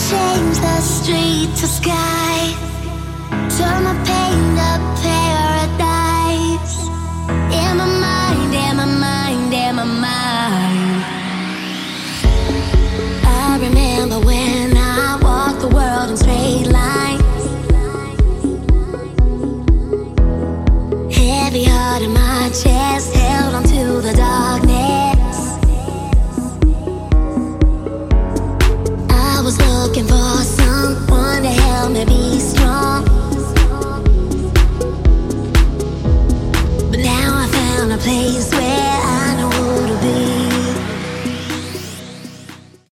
change the street to sky. Turn my pain to pain.